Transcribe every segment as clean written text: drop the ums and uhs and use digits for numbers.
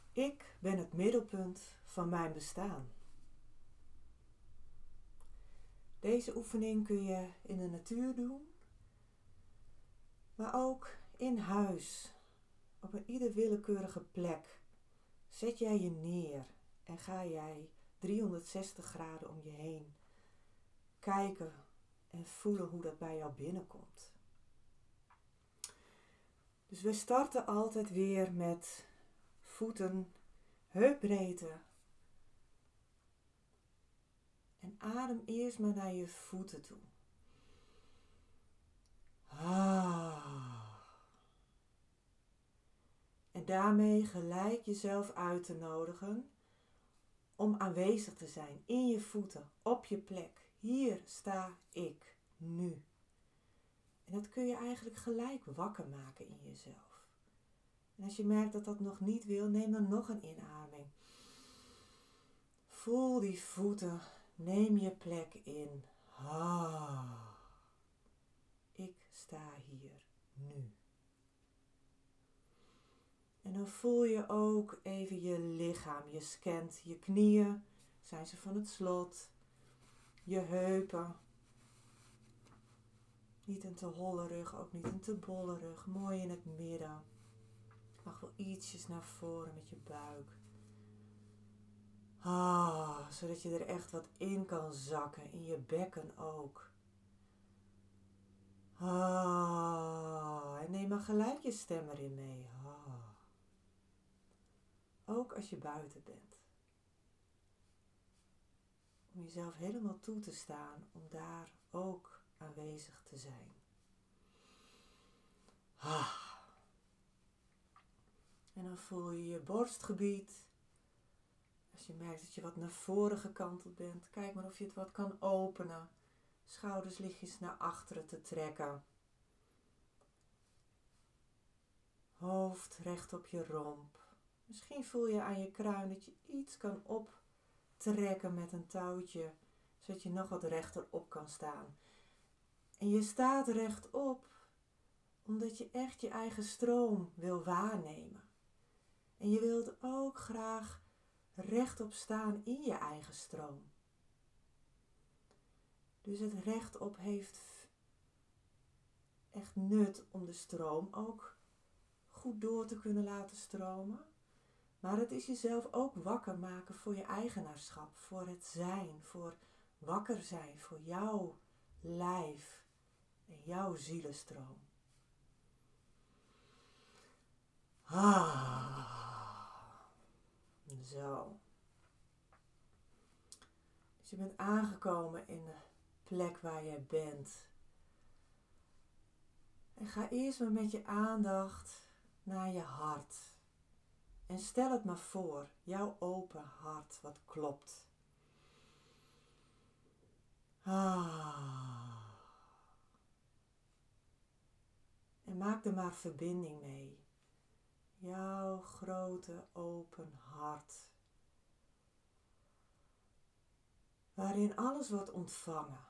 Ik ben het middelpunt van mijn bestaan. Deze oefening kun je in de natuur doen, maar ook in huis, op een ieder willekeurige plek. Zet jij je neer en ga jij 360 graden om je heen kijken en voelen hoe dat bij jou binnenkomt. Dus we starten altijd weer met voeten heupbreedte. En adem eerst maar naar je voeten toe. En daarmee gelijk jezelf uit te nodigen om aanwezig te zijn in je voeten, op je plek. Hier sta ik, nu. En dat kun je eigenlijk gelijk wakker maken in jezelf. En als je merkt dat dat nog niet wil, neem dan nog een inademing. Voel die voeten, neem je plek in. Ik sta hier, nu. En dan voel je ook even je lichaam. Je scant je knieën. Zijn ze van het slot? Je heupen. Niet een te holle rug, ook niet een te bolle rug. Mooi in het midden. Mag wel ietsjes naar voren met je buik. Zodat je er echt wat in kan zakken. In je bekken ook. En neem maar gelijk je stem erin mee. Ook als je buiten bent. Om jezelf helemaal toe te staan, om daar ook aanwezig te zijn. En dan voel je je borstgebied. Als je merkt dat je wat naar voren gekanteld bent, kijk maar of je het wat kan openen. Schouders lichtjes naar achteren te trekken. Hoofd recht op je romp. Misschien voel je aan je kruin dat je iets kan optrekken met een touwtje, zodat je nog wat rechter op kan staan. En je staat rechtop, omdat je echt je eigen stroom wil waarnemen. En je wilt ook graag rechtop staan in je eigen stroom. Dus het rechtop heeft echt nut om de stroom ook goed door te kunnen laten stromen. Maar het is jezelf ook wakker maken voor je eigenaarschap, voor het zijn, voor wakker zijn, voor jouw lijf en jouw zielenstroom. Zo. Dus je bent aangekomen in de plek waar jij bent. En ga eerst maar met je aandacht naar je hart. En stel het maar voor, jouw open hart wat klopt. En maak er maar verbinding mee. Jouw grote open hart. Waarin alles wordt ontvangen.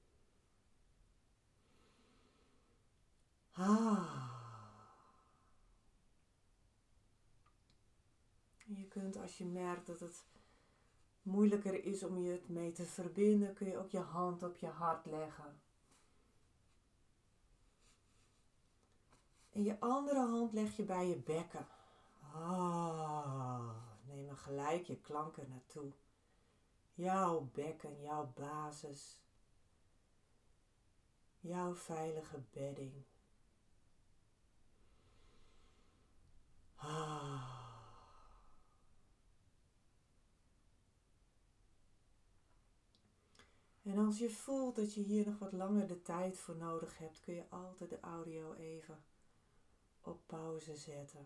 En je kunt, als je merkt dat het moeilijker is om je het mee te verbinden, kun je ook je hand op je hart leggen. En je andere hand leg je bij je bekken. Neem maar gelijk je klanken naartoe. Jouw bekken, jouw basis. Jouw veilige bedding. En als je voelt dat je hier nog wat langer de tijd voor nodig hebt, kun je altijd de audio even op pauze zetten.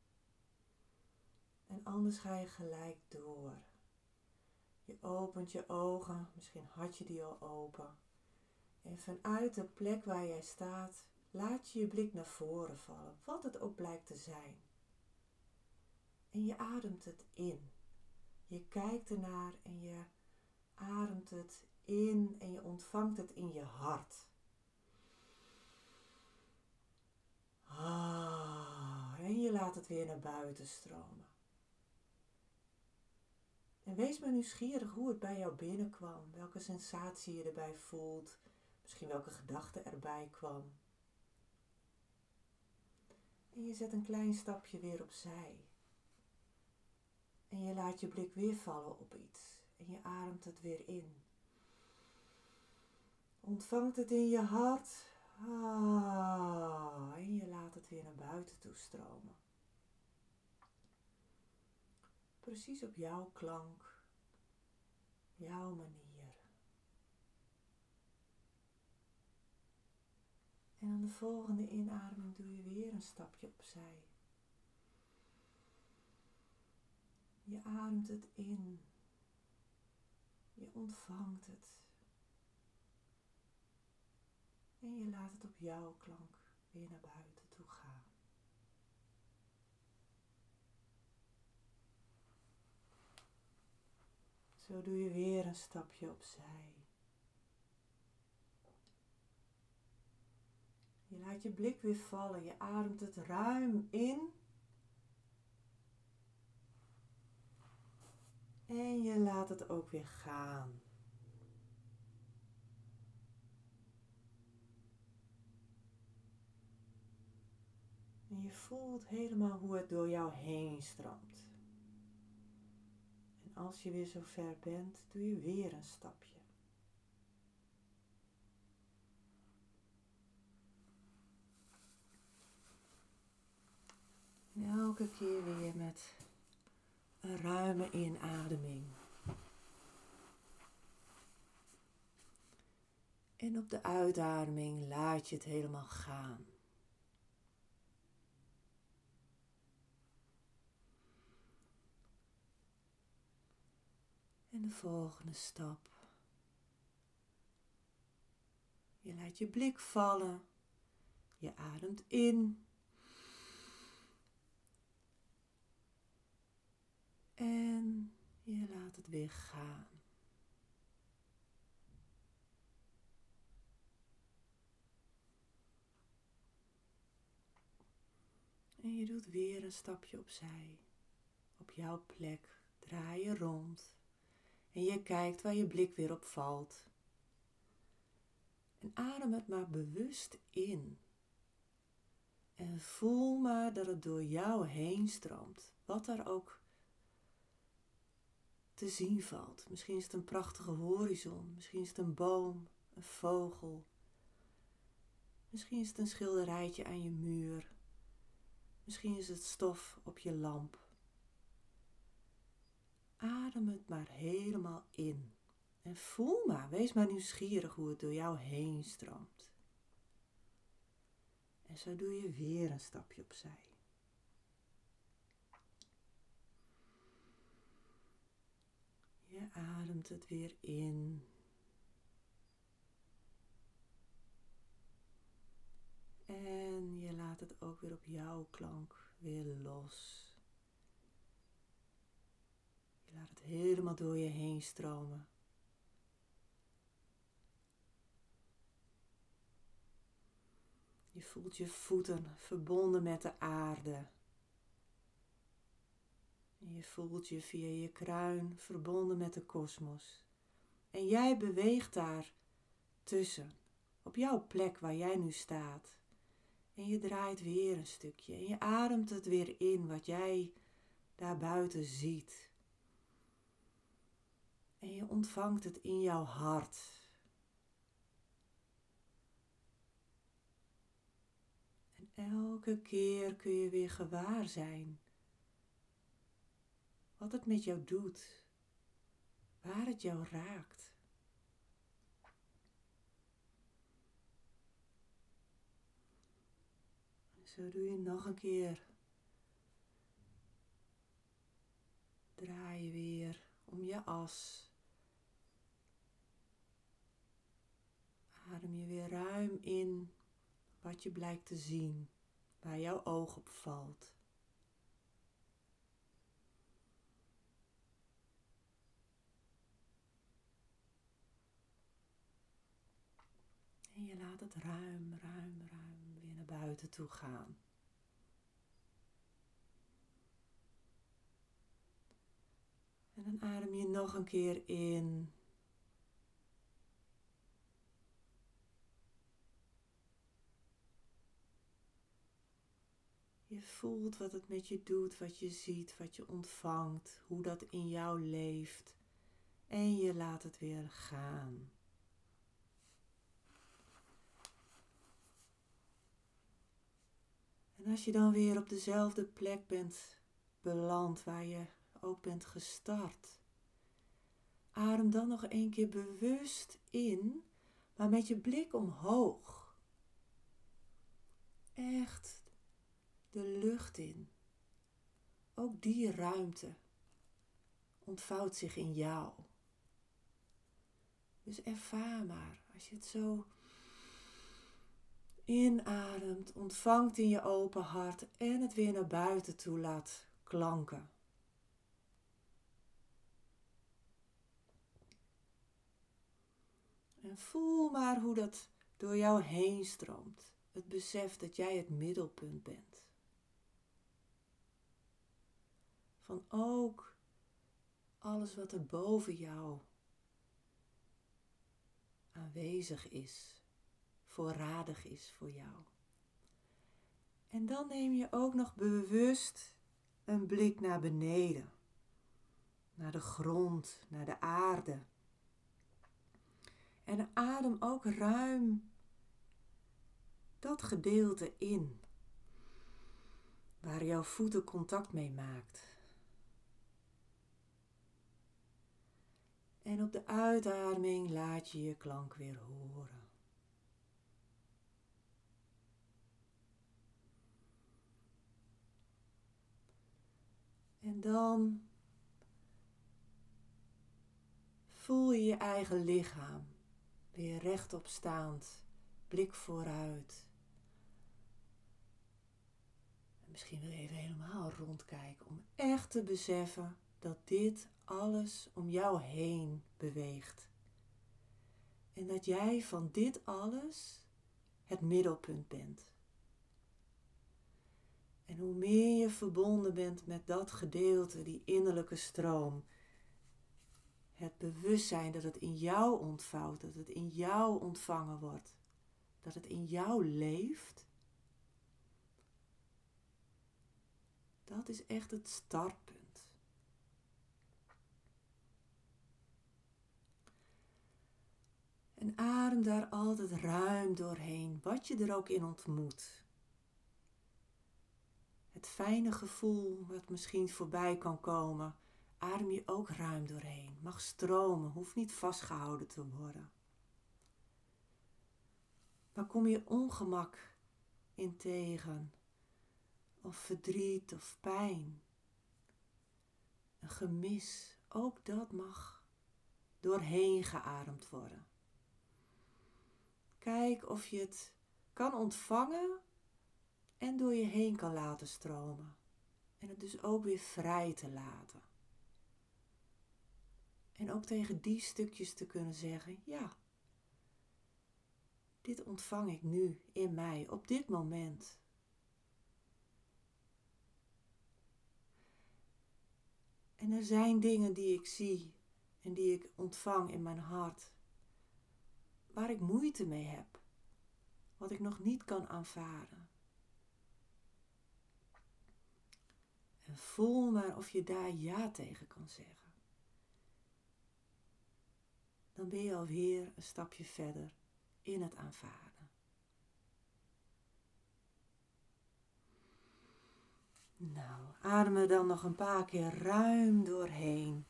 En anders ga je gelijk door. Je opent je ogen, misschien had je die al open. En vanuit de plek waar jij staat, laat je je blik naar voren vallen, wat het ook blijkt te zijn. En je ademt het in. Je kijkt ernaar en je ademt het in en je ontvangt het in je hart. En je laat het weer naar buiten stromen. En wees maar nieuwsgierig hoe het bij jou binnenkwam, welke sensatie je erbij voelt, misschien welke gedachte erbij kwam. En je zet een klein stapje weer opzij. En je laat je blik weer vallen op iets. En je ademt het weer in. Ontvangt het in je hart. En je laat het weer naar buiten toe stromen. Precies op jouw klank, jouw manier. En aan de volgende inademing doe je weer een stapje opzij. Je ademt het in. Je ontvangt het. En je laat het op jouw klank weer naar buiten toe gaan. Zo doe je weer een stapje opzij. Je laat je blik weer vallen. Je ademt het ruim in. En je laat het ook weer gaan. En je voelt helemaal hoe het door jou heen stroomt. En als je weer zo ver bent, doe je weer een stapje. En elke keer weer met een ruime inademing. En op de uitademing laat je het helemaal gaan. En de volgende stap. Je laat je blik vallen. Je ademt in. En je laat het weer gaan. En je doet weer een stapje opzij. Op jouw plek draai je rond. En je kijkt waar je blik weer op valt. En adem het maar bewust in. En voel maar dat het door jou heen stroomt. Wat er ook te zien valt. Misschien is het een prachtige horizon. Misschien is het een boom, een vogel. Misschien is het een schilderijtje aan je muur. Misschien is het stof op je lamp. Adem het maar helemaal in. En voel maar, wees maar nieuwsgierig hoe het door jou heen stroomt. En zo doe je weer een stapje opzij. Je ademt het weer in. En je laat het ook weer op jouw klank weer los. Je laat het helemaal door je heen stromen. Je voelt je voeten verbonden met de aarde. En je voelt je via je kruin verbonden met de kosmos. En jij beweegt daar tussen, op jouw plek waar jij nu staat. En je draait weer een stukje en je ademt het weer in wat jij daar buiten ziet. En je ontvangt het in jouw hart. En elke keer kun je weer gewaar zijn wat het met jou doet, waar het jou raakt. Zo doe je nog een keer. Draai je weer om je as. Adem je weer ruim in wat je blijkt te zien, waar jouw oog op valt. En je laat het ruim weer naar buiten toe gaan. En En dan adem je nog een keer in. Je voelt wat het met je doet, wat je ziet, wat je ontvangt, hoe dat in jou leeft. En je laat het weer gaan. En als je dan weer op dezelfde plek bent beland waar je ook bent gestart, adem dan nog een keer bewust in, maar met je blik omhoog. Echt de lucht in. Ook die ruimte ontvouwt zich in jou. Dus ervaar maar, als je het zo inademt, ontvangt in je open hart en het weer naar buiten toe laat klanken. En voel maar hoe dat door jou heen stroomt. Het besef dat jij het middelpunt bent. Van ook alles wat er boven jou aanwezig is, voorradig is voor jou. En dan neem je ook nog bewust een blik naar beneden, naar de grond, naar de aarde. En adem ook ruim dat gedeelte in, waar jouw voeten contact mee maakt. En op de uitademing laat je je klank weer horen. En dan voel je je eigen lichaam weer rechtop staand, blik vooruit. En misschien wil je even helemaal rondkijken om echt te beseffen dat dit alles om jou heen beweegt. En dat jij van dit alles het middelpunt bent. En hoe meer je verbonden bent met dat gedeelte, die innerlijke stroom, het bewustzijn dat het in jou ontvouwt, dat het in jou ontvangen wordt, dat het in jou leeft, dat is echt het startpunt. En adem daar altijd ruim doorheen, wat je er ook in ontmoet. Het fijne gevoel wat misschien voorbij kan komen, adem je ook ruim doorheen. Mag stromen, hoeft niet vastgehouden te worden. Maar kom je ongemak in tegen, of verdriet of pijn, een gemis, ook dat mag doorheen geademd worden. Kijk of je het kan ontvangen en door je heen kan laten stromen. En het dus ook weer vrij te laten. En ook tegen die stukjes te kunnen zeggen, ja, dit ontvang ik nu in mij, op dit moment. En er zijn dingen die ik zie en die ik ontvang in mijn hart, waar ik moeite mee heb, wat ik nog niet kan aanvaarden. En voel maar of je daar ja tegen kan zeggen. Dan ben je alweer een stapje verder in het aanvaarden. Nou, adem er dan nog een paar keer ruim doorheen.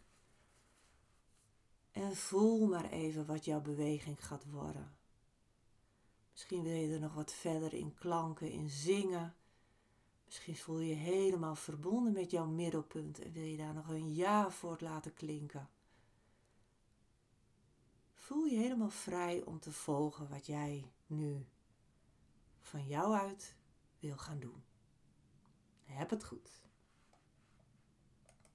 En voel maar even wat jouw beweging gaat worden. Misschien wil je er nog wat verder in klanken, in zingen. Misschien voel je je helemaal verbonden met jouw middelpunt en wil je daar nog een ja voor laten klinken. Voel je helemaal vrij om te volgen wat jij nu van jou uit wil gaan doen. Heb het goed.